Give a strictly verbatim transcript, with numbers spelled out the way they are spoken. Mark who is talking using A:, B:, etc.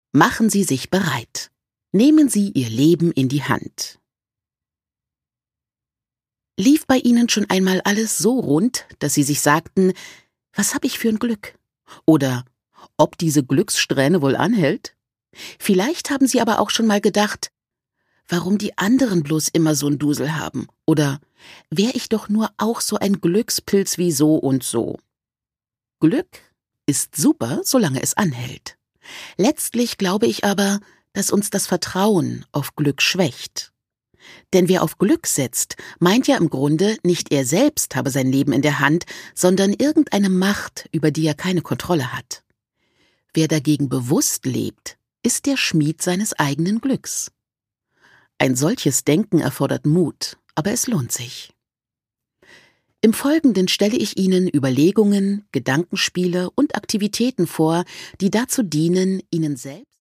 A: Machen Sie sich bereit. Nehmen Sie Ihr Leben in die Hand. Lief bei Ihnen schon einmal alles so rund, dass Sie sich sagten, was hab ich für ein Glück? Oder ob diese Glückssträhne wohl anhält? Vielleicht haben Sie aber auch schon mal gedacht, warum die anderen bloß immer so ein Dusel haben? Oder wär ich doch nur auch so ein Glückspilz wie so und so? Glück ist super, solange es anhält. Letztlich glaube ich aber, dass uns das Vertrauen auf Glück schwächt. Denn wer auf Glück setzt, meint ja im Grunde, nicht er selbst habe sein Leben in der Hand, sondern irgendeine Macht, über die er keine Kontrolle hat. Wer dagegen bewusst lebt, ist der Schmied seines eigenen Glücks. Ein solches Denken erfordert Mut, aber es lohnt sich. Im Folgenden stelle ich Ihnen Überlegungen, Gedankenspiele und Aktivitäten vor, die dazu dienen, Ihnen selbst